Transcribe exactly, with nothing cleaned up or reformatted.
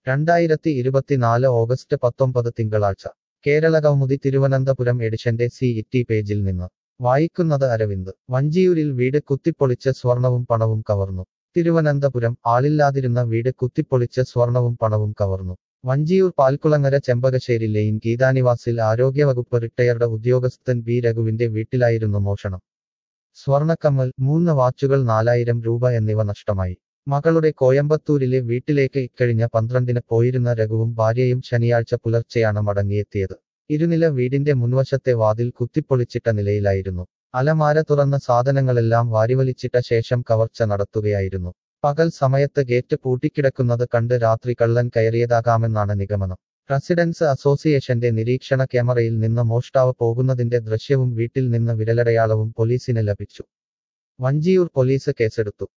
രണ്ടായിരത്തി ഇരുപത്തിനാല് ഓഗസ്റ്റ് പത്തൊമ്പത് തിങ്കളാഴ്ച കേരളകൗമുദി തിരുവനന്തപുരം എഡിഷന്റെ സി ഇറ്റി പേജിൽ നിന്ന് വായിക്കുന്നത് അരവിന്ദ്. വഞ്ചിയൂരിൽ വീട് കുത്തിപ്പൊളിച്ച് സ്വർണവും പണവും കവർന്നു. തിരുവനന്തപുരം ആളില്ലാതിരുന്ന വീട് കുത്തിപ്പൊളിച്ച് സ്വർണവും പണവും കവർന്നു. വഞ്ചിയൂർ പാൽക്കുളങ്ങര ചെമ്പകശ്ശേരി ലെയിൻ ഗീതാനിവാസിൽ ആരോഗ്യവകുപ്പ് റിട്ടയർഡ് ഉദ്യോഗസ്ഥൻ ബി രഘുവിന്റെ വീട്ടിലായിരുന്നു മോഷണം. സ്വർണക്കമ്മൽ, മൂന്ന് വാച്ചുകൾ, നാലായിരം രൂപ എന്നിവ നഷ്ടമായി. മകളുടെ കോയമ്പത്തൂരിലെ വീട്ടിലേക്ക് ഇക്കഴിഞ്ഞ പന്ത്രണ്ടിന് പോയിരുന്ന രഘുവും ഭാര്യയും ശനിയാഴ്ച പുലർച്ചെയാണ് മടങ്ങിയെത്തിയത്. ഇരുനില വീടിന്റെ മുൻവശത്തെ വാതിൽ കുത്തിപ്പൊളിച്ചിട്ട നിലയിലായിരുന്നു. അലമാര തുറന്ന സാധനങ്ങളെല്ലാം വാരിവലിച്ചിട്ട ശേഷം കവർച്ച നടത്തുകയായിരുന്നു. പകൽ സമയത്ത് ഗേറ്റ് പൂട്ടിക്കിടക്കുന്നത് കണ്ട് രാത്രി കള്ളൻ കയറിയതാകാമെന്നാണ് നിഗമനം. റെസിഡൻസ് അസോസിയേഷന്റെ നിരീക്ഷണ ക്യാമറയിൽ നിന്ന് മോഷ്ടാവ് പോകുന്നതിന്റെ ദൃശ്യവും വീട്ടിൽ നിന്ന് വിരലടയാളവും പോലീസിന് ലഭിച്ചു. വഞ്ചിയൂർ പോലീസ് കേസെടുത്തു.